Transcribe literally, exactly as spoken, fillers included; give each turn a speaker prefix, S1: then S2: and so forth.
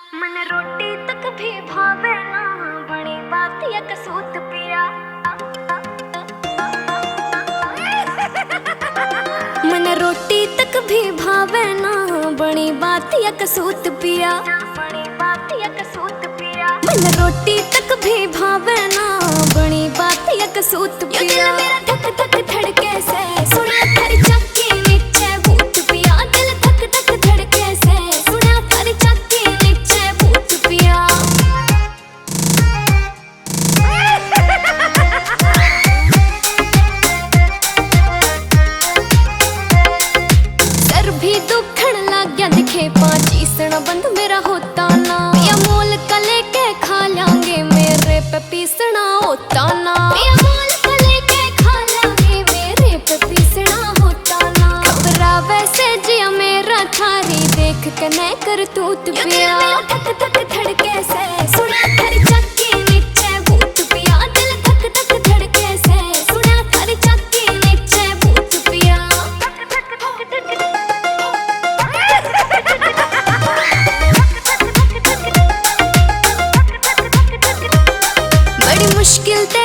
S1: मन रोटी तक भी भावे ना, बड़ी बात या कसूत पिया। मन रोटी तक भी भावे ना, बड़ी बात या कसूत पिया। बड़ी बात या कसूत पिया। मन रोटी तक भी भावे ना, बड़ी बात या कसूत पिया। मेरा धक धक धड़के से सुना थारी चक्की नीचे भूत पिया। दिल धक धक धड़के से सुना थारी चक्की नीचे भूत पिया। सर भी दुखण लग गया दिखे पाचीसना बंद मेरा होता ना। या मोल का लेके खा लांगे मेरे पे पीसना होता ना। या मोल का लेके खा लांगे मेरे पे पीसना होता ना। घबरा वैसे जिया मेरा थारी देख के न कर तूत पिया। धक धक धड़के से सुना थारी चक्की नीचे भूत पिया। दिल धक धक धड़के से सुना थारी चक्की नीचे भूत पिया। बड़ी मुश्किल ते